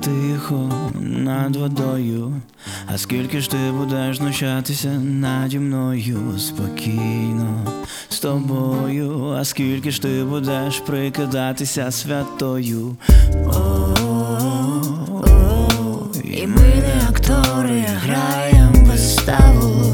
тихо над водою. А скільки ж ти будеш знущатися наді мною? Спокійно з тобою. А скільки ж ти будеш прикидатися святою? І ми не актори, граєм виставу.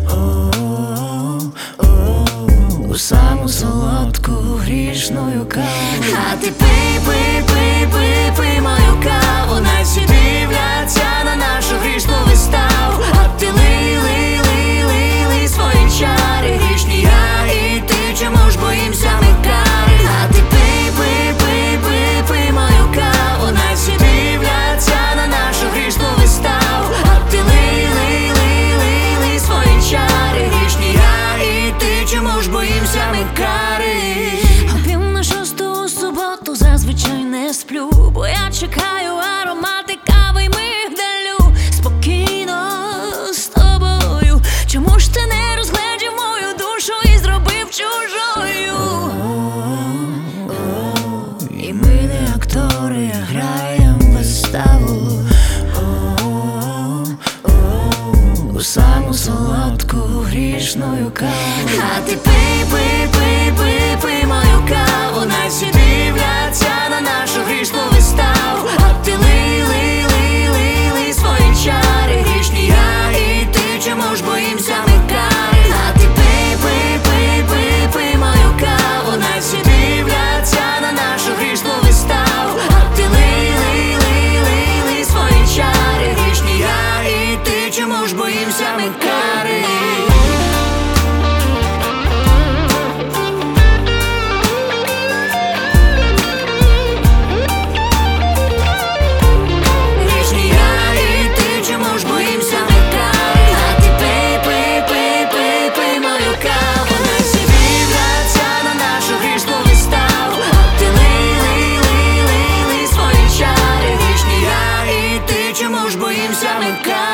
У саму солодку грішною каву. А ти пий, пий, пий, пий, пий мою каву. Най всі дивляться на нашу грішну виставу. А ти лий, лий, лий, лий, лий свої чари. Грішні я і ти, чому ж боїмся ми кари? А ти пий, пий, пий, пий, пий мою каву. Най всі дивляться на нашу грішну виставу. А ти лий, лий, лий, лий, лий свої чари. Грішні я і ти, чому ж боїмся ми кари? На шосту суботу зазвичай не сплю, бо я чекаю аромати кави й мигдалю. Спокійно з тобою. Чому ж ти не розгледів мою душу і зробив чужою? І ми не актори, граєм виставу. У саму солодку грішною каву. А ти пий, пий, пий, пий, пий мою каву. Най всі дивляться на нашу грішну виставу. А ти лий, лий, лий, лий, лий свої чари. Грішні я і ти, чому ж боїмся ми кари? А ти пий, пий, пий, пий, пий мою каву. Най всі дивляться на нашу грішну виставу. А ти лий, лий, лий, лий, лий свої чари. Грішні я і ти, чому ж боїмся ми кари? Чому ж боїмся ми кари?